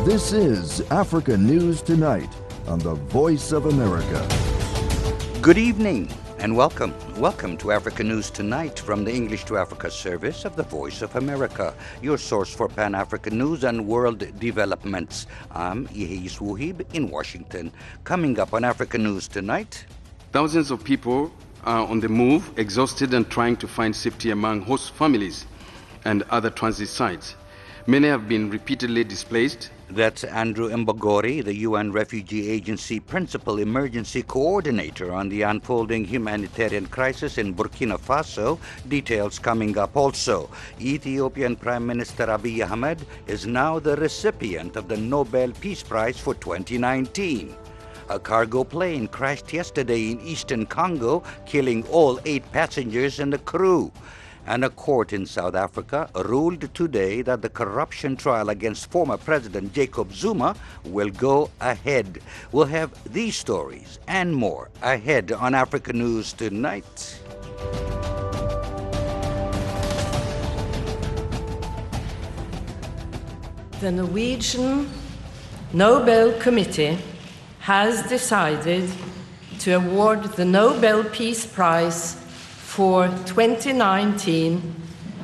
This is Africa News Tonight on the Voice of America. Good evening and welcome. Welcome to Africa News Tonight from the English to Africa service of the Voice of America, your source for Pan-African news and world developments. I'm Ihei Wuhib in Washington. Coming up on Africa News Tonight. Thousands of people are on the move, exhausted and trying to find safety among host families and other transit sites. Many have been repeatedly displaced. That's Andrew Mbogori, the UN Refugee Agency Principal Emergency Coordinator on the unfolding humanitarian crisis in Burkina Faso. Details coming up also. Ethiopian Prime Minister Abiy Ahmed is now the recipient of the Nobel Peace Prize for 2019. A cargo plane crashed yesterday in eastern Congo, killing all 8 passengers and the crew. And a court in South Africa ruled today that the corruption trial against former President Jacob Zuma will go ahead. We'll have these stories and more ahead on Africa News Tonight. The Norwegian Nobel Committee has decided to award the Nobel Peace Prize for 2019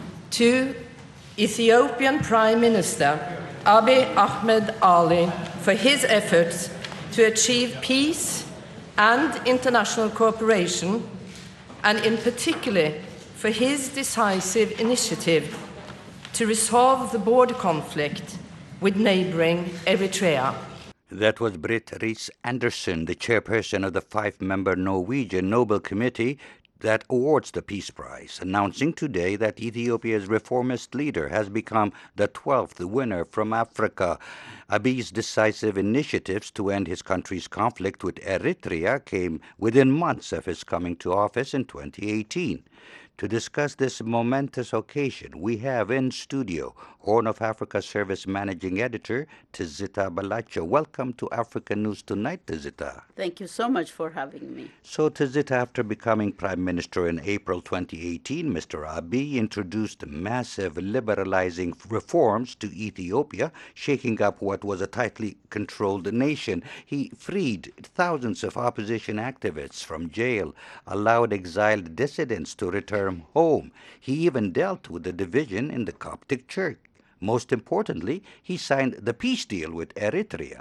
to Ethiopian Prime Minister Abiy Ahmed Ali for his efforts to achieve peace and international cooperation, and in particular for his decisive initiative to resolve the border conflict with neighboring Eritrea. That was Britt Riis Andersen, the chairperson of the 5-member Norwegian Nobel Committee that awards the Peace Prize, announcing today that Ethiopia's reformist leader has become the 12th winner from Africa. Abiy's decisive initiatives to end his country's conflict with Eritrea came within months of his coming to office in 2018. To discuss this momentous occasion, we have in studio Horn of Africa Service Managing Editor Tizita Balacho. Welcome to Africa News Tonight, Tizita. Thank you so much for having me. So, Tizita, after becoming Prime Minister in April 2018, Mr. Abiy introduced massive liberalizing reforms to Ethiopia, shaking up what was a tightly controlled nation. He freed thousands of opposition activists from jail, allowed exiled dissidents to return home. He even dealt with the division in the Coptic Church. Most importantly, he signed the peace deal with Eritrea.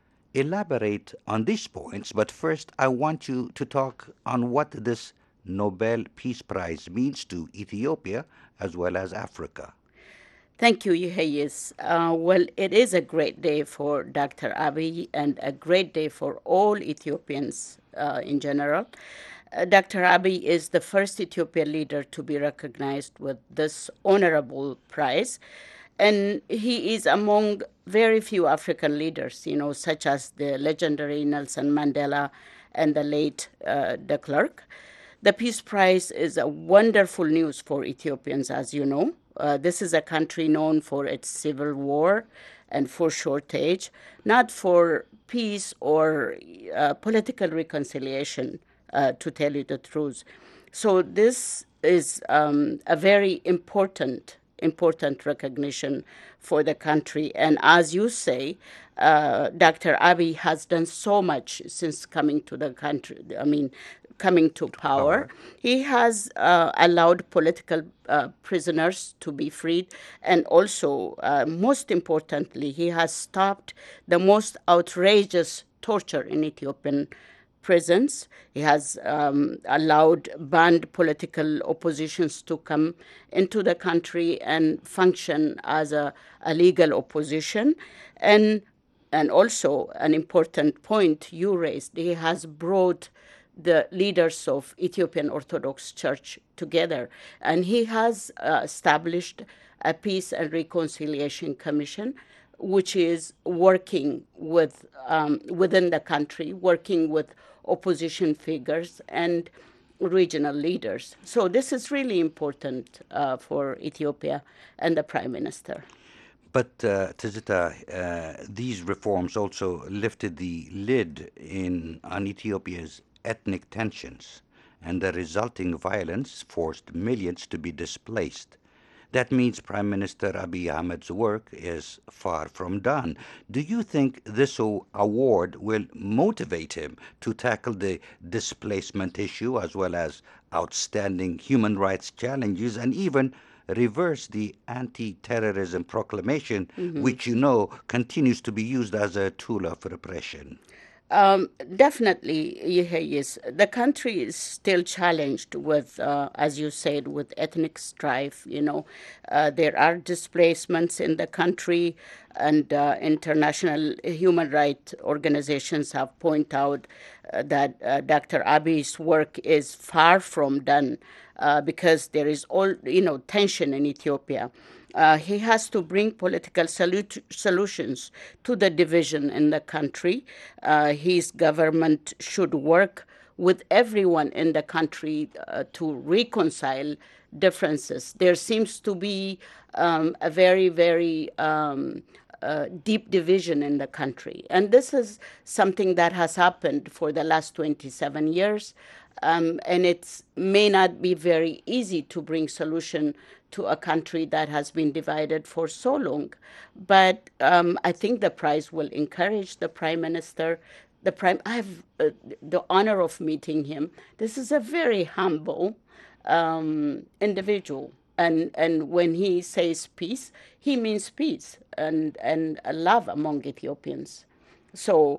Elaborate on these points, but first I want you to talk on what this Nobel Peace Prize means to Ethiopia as well as Africa. Thank you, Yuheyes. Well, it is a great day for Dr. Abiy and a great day for all Ethiopians in general. Dr. Abiy is the first Ethiopian leader to be recognized with this honorable prize. And he is among very few African leaders, such as the legendary Nelson Mandela and the late de Klerk. The Peace Prize is a wonderful news for Ethiopians, as you know. This is a country known for its civil war and for shortage, not for peace or political reconciliation, to tell you the truth. So this is a very important recognition for the country. And as you say, Dr. Abiy has done so much since coming to the country, coming to power. He has allowed political prisoners to be freed. And also, most importantly, he has stopped the most outrageous torture in Ethiopian prisons. He has allowed banned political oppositions to come into the country and function as a legal opposition. And also, an important point you raised, he has brought the leaders of Ethiopian Orthodox Church together. And he has established a Peace and Reconciliation Commission, which is working with within the country, working with opposition figures and regional leaders. So this is really important for Ethiopia and the Prime Minister. But, Tizita, these reforms also lifted the lid on Ethiopia's ethnic tensions, and the resulting violence forced millions to be displaced. That means Prime Minister Abiy Ahmed's work is far from done. Do you think this award will motivate him to tackle the displacement issue as well as outstanding human rights challenges and even reverse the anti-terrorism proclamation, which you know continues to be used as a tool of repression? Definitely, yes. The country is still challenged with, as you said, with ethnic strife. There are displacements in the country, and international human rights organizations have pointed out that Dr. Abiy's work is far from done because there is tension in Ethiopia. He has to bring political solutions to the division in the country. His government should work with everyone in the country to reconcile differences. There seems to be a very, very deep division in the country. And this is something that has happened for the last 27 years. And it may not be very easy to bring solution to a country that has been divided for so long. But I think the prize will encourage the Prime Minister. I have the honor of meeting him. This is a very humble individual. And when he says peace, he means peace and love among Ethiopians. So,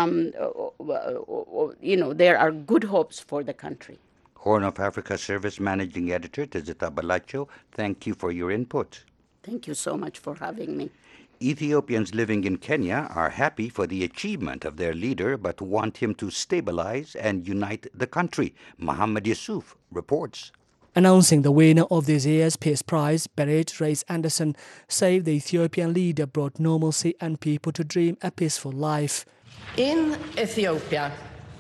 there are good hopes for the country. Horn of Africa Service Managing Editor Tizita Balacho, thank you for your input. Thank you so much for having me. Ethiopians living in Kenya are happy for the achievement of their leader but want him to stabilize and unite the country. Muhammad Yusuf reports. Announcing the winner of this year's Peace Prize, Berit Reis Anderson said the Ethiopian leader brought normalcy and people to dream a peaceful life. In Ethiopia,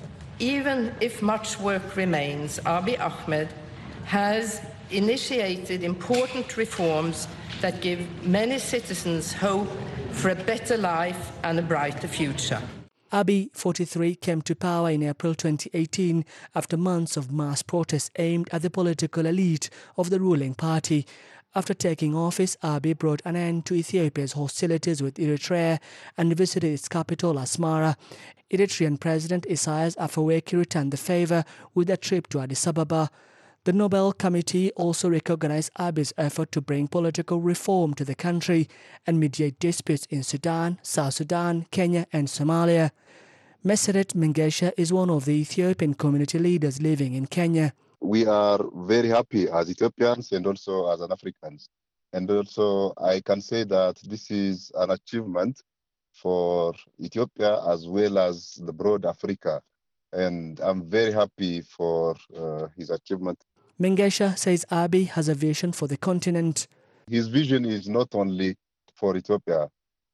even if much work remains, Abiy Ahmed has initiated important reforms that give many citizens hope for a better life and a brighter future. Abiy, 43, came to power in April 2018 after months of mass protests aimed at the political elite of the ruling party. After taking office, Abiy brought an end to Ethiopia's hostilities with Eritrea and visited its capital, Asmara. Eritrean President Isaias Afwerki returned the favor with a trip to Addis Ababa. The Nobel Committee also recognized Abiy's effort to bring political reform to the country and mediate disputes in Sudan, South Sudan, Kenya and Somalia. Meseret Mengesha is one of the Ethiopian community leaders living in Kenya. We are very happy as Ethiopians and also as Africans. And also I can say that this is an achievement for Ethiopia as well as the broad Africa. And I'm very happy for his achievement. Mengesha says Abiy has a vision for the continent. His vision is not only for Ethiopia.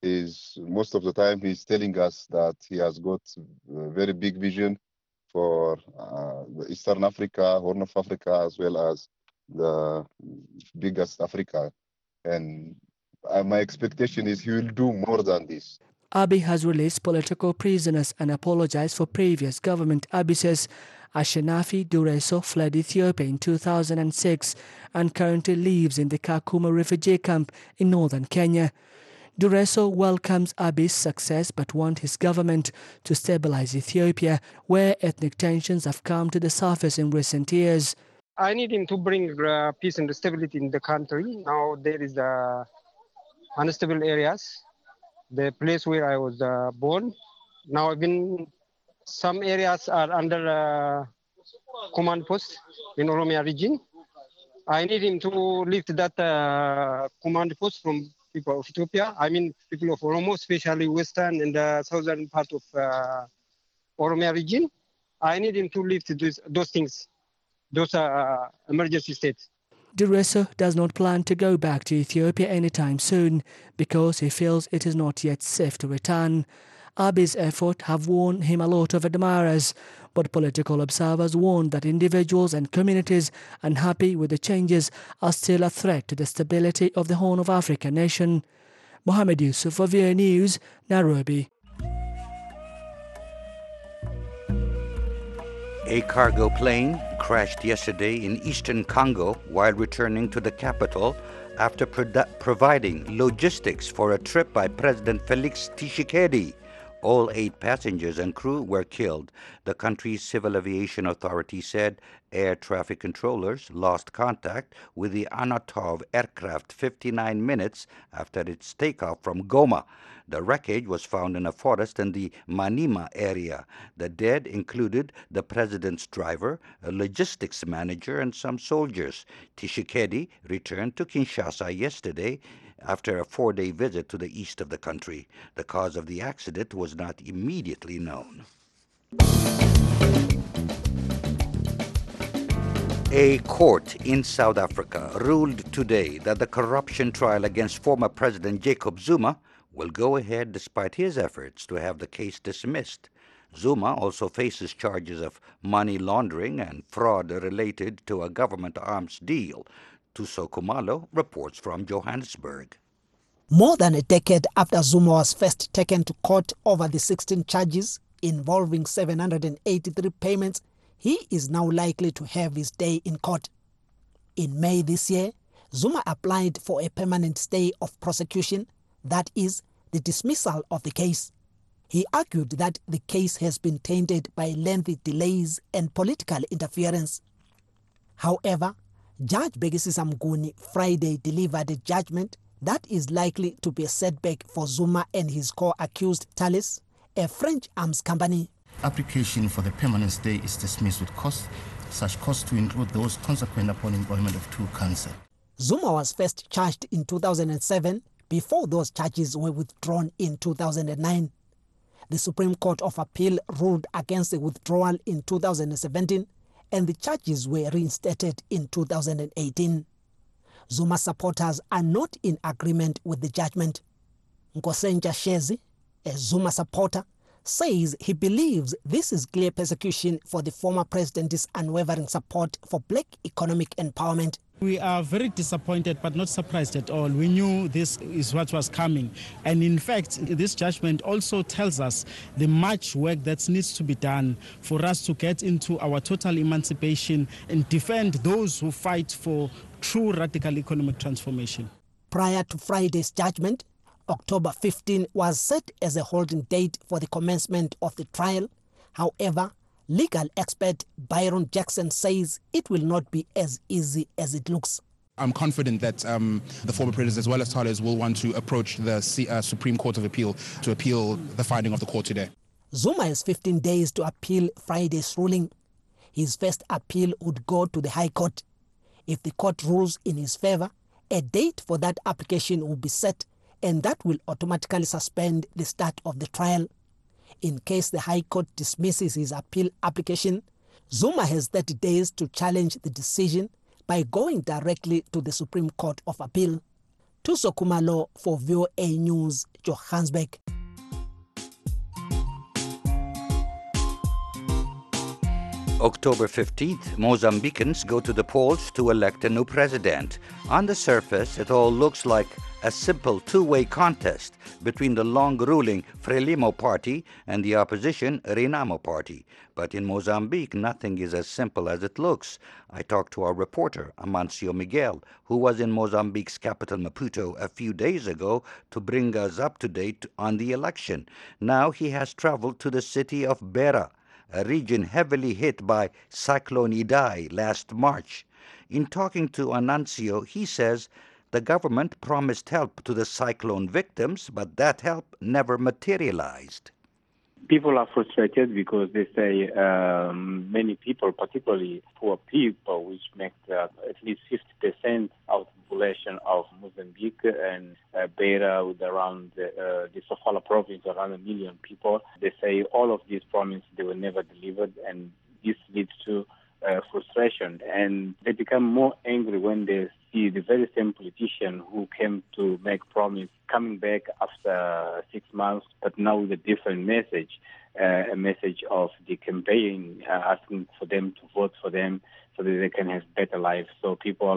Most of the time he's telling us that he has got a very big vision for Eastern Africa, Horn of Africa, as well as the biggest Africa. And my expectation is he will do more than this. Abiy has released political prisoners and apologized for previous government abuses. Ashenafi Dureso fled Ethiopia in 2006 and currently lives in the Kakuma refugee camp in northern Kenya. Dureso welcomes Abiy's success but wants his government to stabilize Ethiopia, where ethnic tensions have come to the surface in recent years. I need him to bring peace and stability in the country. Now there is unstable areas. The place where I was born, now even some areas are under command post in Oromia region. I need him to lift that command post from people of Ethiopia. I mean, people of Oromo, especially western and the southern part of Oromia region. I need him to lift those things, those emergency states. Dureso does not plan to go back to Ethiopia anytime soon because he feels it is not yet safe to return. Abiy's efforts have won him a lot of admirers, but political observers warn that individuals and communities unhappy with the changes are still a threat to the stability of the Horn of Africa nation. Mohammed Yusuf for VOA News, Nairobi. A cargo plane crashed yesterday in eastern Congo while returning to the capital after providing logistics for a trip by President Felix Tshisekedi. All 8 passengers and crew were killed. The country's civil aviation authority said air traffic controllers lost contact with the Anatov aircraft 59 minutes after its takeoff from Goma. The wreckage was found in a forest in the Manima area. The dead included the president's driver, a logistics manager, and some soldiers. Tshisekedi returned to Kinshasa yesterday after a 4-day visit to the east of the country. The cause of the accident was not immediately known. A court in South Africa ruled today that the corruption trial against former President Jacob Zuma will go ahead despite his efforts to have the case dismissed. Zuma also faces charges of money laundering and fraud related to a government arms deal. Tuso Kumalo reports from Johannesburg. More than a decade after Zuma was first taken to court over the 16 charges involving 783 payments, he is now likely to have his day in court. In May this year, Zuma applied for a permanent stay of prosecution, that is, the dismissal of the case. He argued that the case has been tainted by lengthy delays and political interference. However, Judge Bekisisa Mnguni Friday delivered a judgment that is likely to be a setback for Zuma and his co-accused Thales, a French arms company. Application for the permanent stay is dismissed with costs, such costs to include those consequent upon employment of 2 counsel. Zuma was first charged in 2007 before those charges were withdrawn in 2009. The Supreme Court of Appeal ruled against the withdrawal in 2017 and the charges were reinstated in 2018. Zuma supporters are not in agreement with the judgment. Nkosenja Shezi, a Zuma supporter, says he believes this is clear persecution for the former president's unwavering support for black economic empowerment. We are very disappointed but not surprised at all. We knew this is what was coming. And in fact, this judgment also tells us the much work that needs to be done for us to get into our total emancipation and defend those who fight for true radical economic transformation. Prior to Friday's judgment, October 15 was set as a holding date for the commencement of the trial. However, legal expert Byron Jackson says it will not be as easy as it looks. I'm confident that the former president as well as Thales will want to approach the Supreme Court of Appeal to appeal the finding of the court today. Zuma has 15 days to appeal Friday's ruling. His first appeal would go to the High Court. If the court rules in his favor, a date for that application will be set, and that will automatically suspend the start of the trial. In case the High Court dismisses his appeal application, Zuma has 30 days to challenge the decision by going directly to the Supreme Court of Appeal. Tuso Kumalo for VOA News, Johannesburg. October 15th, Mozambicans go to the polls to elect a new president. On the surface, it all looks like a simple two-way contest between the long-ruling Frelimo party and the opposition Renamo party. But in Mozambique, nothing is as simple as it looks. I talked to our reporter, Amancio Miguel, who was in Mozambique's capital, Maputo, a few days ago to bring us up to date on the election. Now he has traveled to the city of Beira, a region heavily hit by Cyclone Idai last March. In talking to Anancio, he says the government promised help to the cyclone victims, but that help never materialized. People are frustrated because they say many people, particularly poor people, which make at least 50% of the population of Mozambique and Beira, with around the Sofala province, around 1 million people, they say all of these promises, they were never delivered, and this leads to frustration. And they become more angry when they see the very same politician who came to make promise coming back after 6 months, but now with a different message, a message of the campaign asking for them to vote for them so that they can have better lives. So people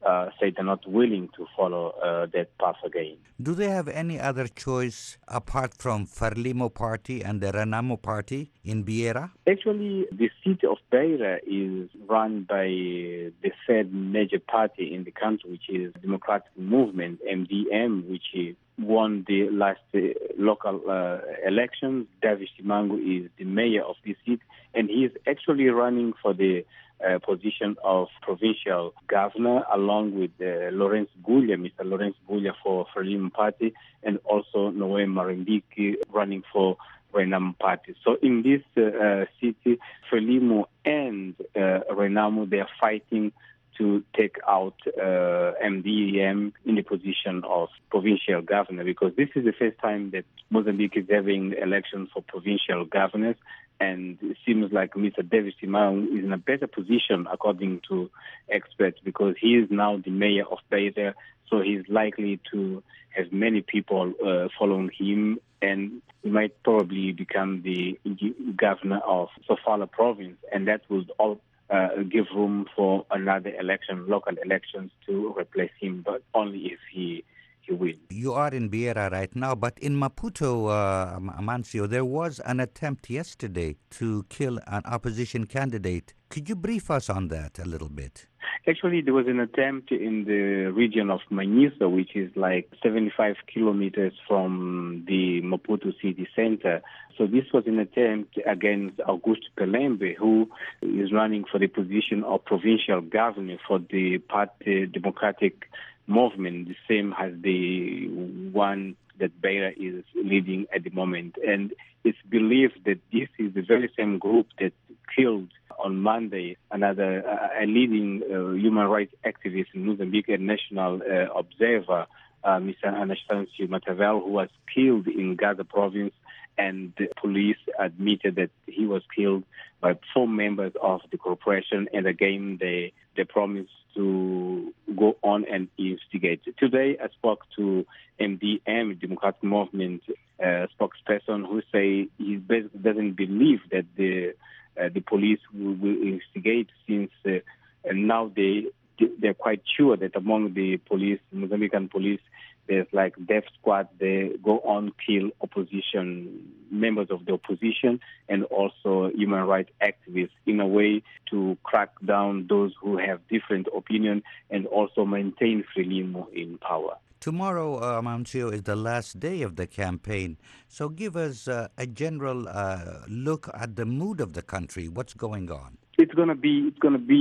say they're not willing to follow that path again. Do they have any other choice apart from Frelimo party and the Renamo party in Beira? Actually, the city of Beira is run by the third major party in the country, which is Democratic Movement, MDM, which won the last local elections. David Simango is the mayor of this city, and he is actually running for the position of provincial governor, along with Lawrence Gulia, Mr. Lawrence Gulia for Frelimo Party, and also Noé Marimbiki running for Renamo Party. So in this city, Frelimo and Renamo, they are fighting to take out MDM in the position of provincial governor, because this is the first time that Mozambique is having elections for provincial governors, and it seems like Mr. David Simango is in a better position, according to experts, because he is now the mayor of Beira, so he's likely to have many people following him, and he might probably become the governor of Sofala province, and that will all give room for another election, local elections, to replace him, but only if he wins. You are in Beira right now, but in Maputo, Amancio, there was an attempt yesterday to kill an opposition candidate. Could you brief us on that a little bit? Actually, there was an attempt in the region of Manisa, which is like 75 kilometers from the Maputo city center. So this was an attempt against Augusto Pelembe, who is running for the position of provincial governor for the Party Democratic Movement, the same as the one that Beira is leading at the moment. And it's believed that this is the very same group that killed on Monday another a leading human rights activist in Mozambique and national observer, Mr. Anastasio Matavel, who was killed in Gaza province, and the police admitted that he was killed by 4 members of the corporation, and again they promised to go on and investigate. Today I spoke to MDM, Democratic Movement spokesperson, who say he basically doesn't believe that the police will investigate, since now they're quite sure that among the police, Mozambican police, there's like death squad. They go on kill opposition, members of the opposition, and also human rights activists, in a way to crack down those who have different opinion and also maintain Frelimo in power. Tomorrow, Amancio, is the last day of the campaign. So give us a general look at the mood of the country. What's going on? It's going to be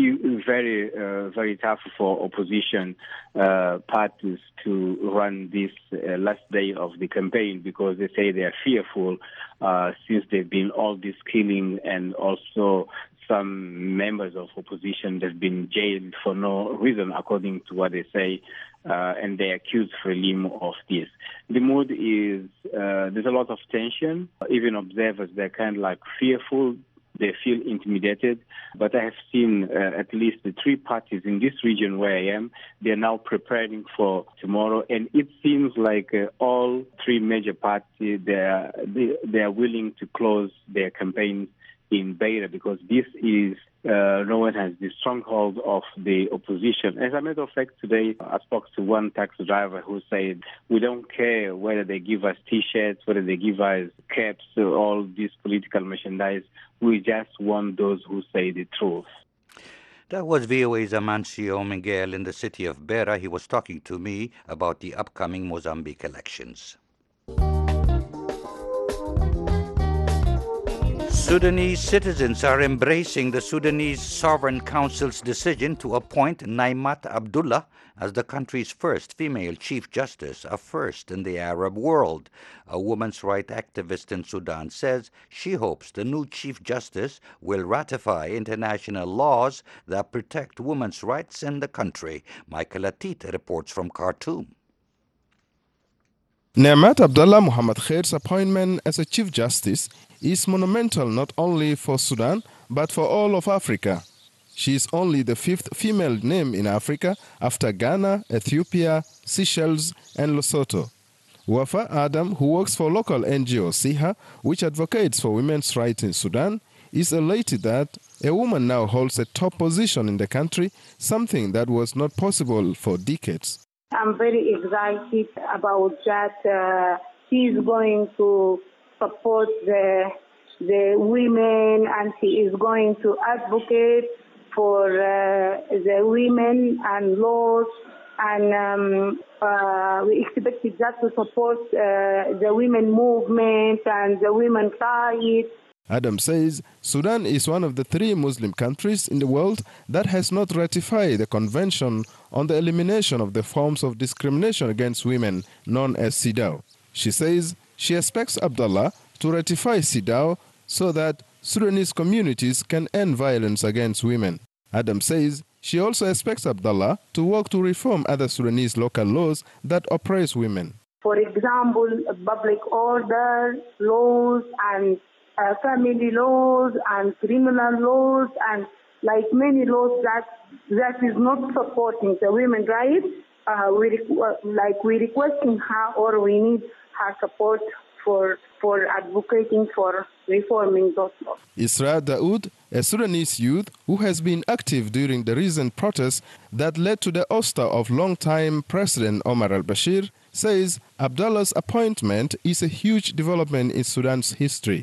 very very tough for opposition parties to run this last day of the campaign, because they say they are fearful since there've been all this killing, and also some members of opposition that have been jailed for no reason, according to what they say, and they accuse Frelimo of this. The mood is there's a lot of tension. Even observers, they're kind of like fearful. They feel intimidated, but I have seen at least the 3 parties in this region where I am. They are now preparing for tomorrow, and it seems like all 3 major parties they are willing to close their campaigns in Beira, because this is no one has the stronghold of the opposition. As a matter of fact, today I spoke to one taxi driver who said, we don't care whether they give us T-shirts, whether they give us caps, all this political merchandise. We just want those who say the truth. That was VOA's Amancio Miguel in the city of Beira. He was talking to me about the upcoming Mozambique elections. Sudanese citizens are embracing the Sudanese Sovereign Council's decision to appoint Naimat Abdullah as the country's first female Chief Justice, a first in the Arab world. A women's rights activist in Sudan says she hopes the new Chief Justice will ratify international laws that protect women's rights in the country. Michael Atit reports from Khartoum. Naimat Abdullah Muhammad Khair's appointment as a Chief Justice is monumental not only for Sudan, but for all of Africa. She is only the 5th female name in Africa after Ghana, Ethiopia, Seychelles, and Lesotho. Wafa Adam, who works for local NGO SIHA, which advocates for women's rights in Sudan, is elated that a woman now holds a top position in the country, something that was not possible for decades. I'm very excited about that. She's going to support the women, and she is going to advocate for the women and laws, and we expected that to support the women movement and the women fight. Adam says Sudan is one of the 3 Muslim countries in the world that has not ratified the Convention on the Elimination of the Forms of Discrimination Against Women, known as CEDAW. She says she expects Abdullah to ratify CEDAW so that Sudanese communities can end violence against women. Adam says she also expects Abdullah to work to reform other Sudanese local laws that oppress women. For example, public order laws and family laws and criminal laws, and like many laws that is not supporting the women's rights. We requesting her, or we need her support for advocating for reforming those laws. Isra Daoud, a Sudanese youth who has been active during the recent protests that led to the ouster of longtime President Omar al-Bashir, says Abdullah's appointment is a huge development in Sudan's history.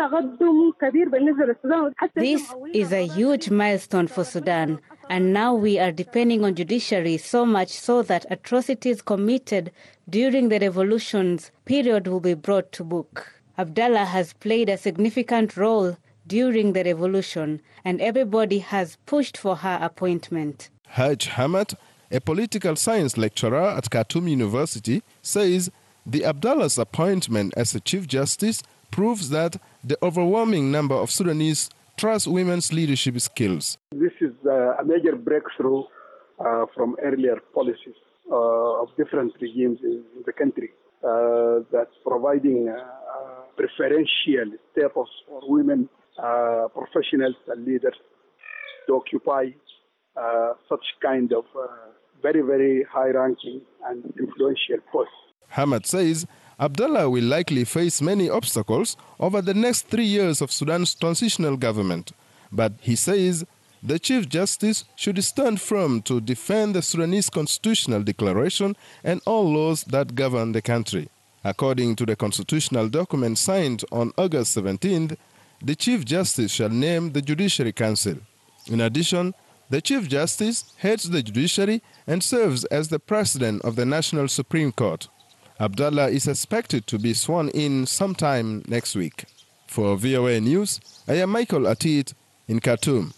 This is a huge milestone for Sudan, and now we are depending on judiciary so much so that atrocities committed during the revolution's period will be brought to book. Abdullah has played a significant role during the revolution, and everybody has pushed for her appointment. Haj Hamad, a political science lecturer at Khartoum University, says the Abdullah's appointment as a Chief Justice proves that the overwhelming number of Sudanese trust women's leadership skills. This is a major breakthrough from earlier policies of different regimes in the country that's providing preferential status for women professionals and leaders to occupy such kind of very, very high-ranking and influential posts. Hamad says Abdullah will likely face many obstacles over the next 3 years of Sudan's transitional government. But he says the Chief Justice should stand firm to defend the Sudanese constitutional declaration and all laws that govern the country. According to the constitutional document signed on August 17th, the Chief Justice shall name the Judiciary Council. In addition, the Chief Justice heads the judiciary and serves as the President of the National Supreme Court. Abdullah is expected to be sworn in sometime next week. For VOA News, I am Michael Atit in Khartoum.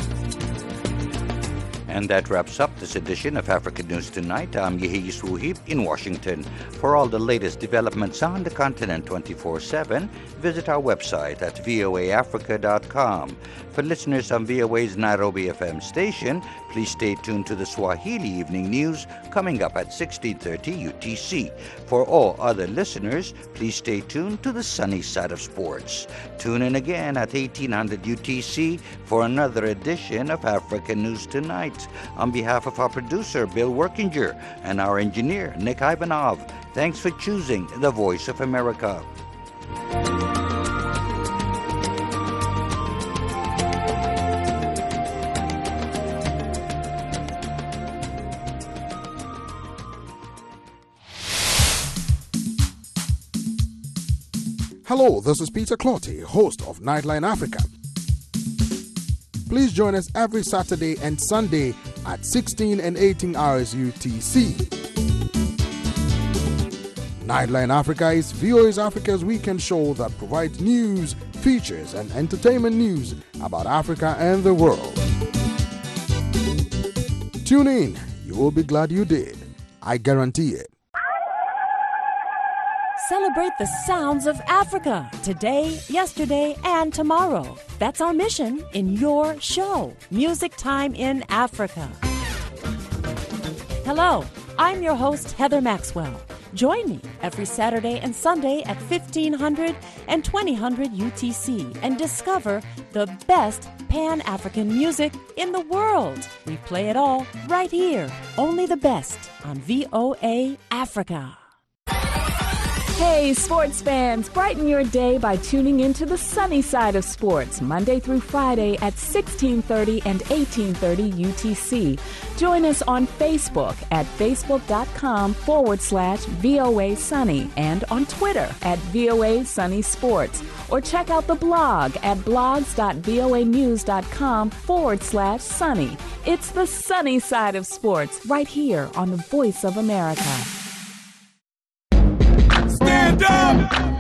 And that wraps up this edition of African News Tonight. I'm Yehi Suhib in Washington. For all the latest developments on the continent 24/7, visit our website at voaafrica.com. For listeners on VOA's Nairobi FM station, please stay tuned to the Swahili Evening News coming up at 16:30 UTC. For all other listeners, please stay tuned to the sunny side of sports. Tune in again at 1800 UTC for another edition of African News Tonight. On behalf of our producer, Bill Workinger, and our engineer, Nick Ivanov, thanks for choosing the Voice of America. Hello, this is Peter Clotty, host of Nightline Africa. Please join us every Saturday and Sunday at 16 and 18 hours UTC. Nightline Africa is VOA's Africa's weekend show that provides news, features, and entertainment news about Africa and the world. Tune in. You will be glad you did. I guarantee it. Celebrate the sounds of Africa today, yesterday, and tomorrow. That's our mission in your show, Music Time in Africa. Hello, I'm your host, Heather Maxwell. Join me every Saturday and Sunday at 1500 and 2000 UTC and discover the best Pan-African music in the world. We play it all right here, only the best on VOA Africa. Hey, sports fans, brighten your day by tuning into the sunny side of sports, Monday through Friday at 1630 and 1830 UTC. Join us on Facebook at facebook.com/VOA Sunny and on Twitter at VOA Sunny Sports. Or check out the blog at blogs.voanews.com/sunny. It's the sunny side of sports right here on the Voice of America. Stand up!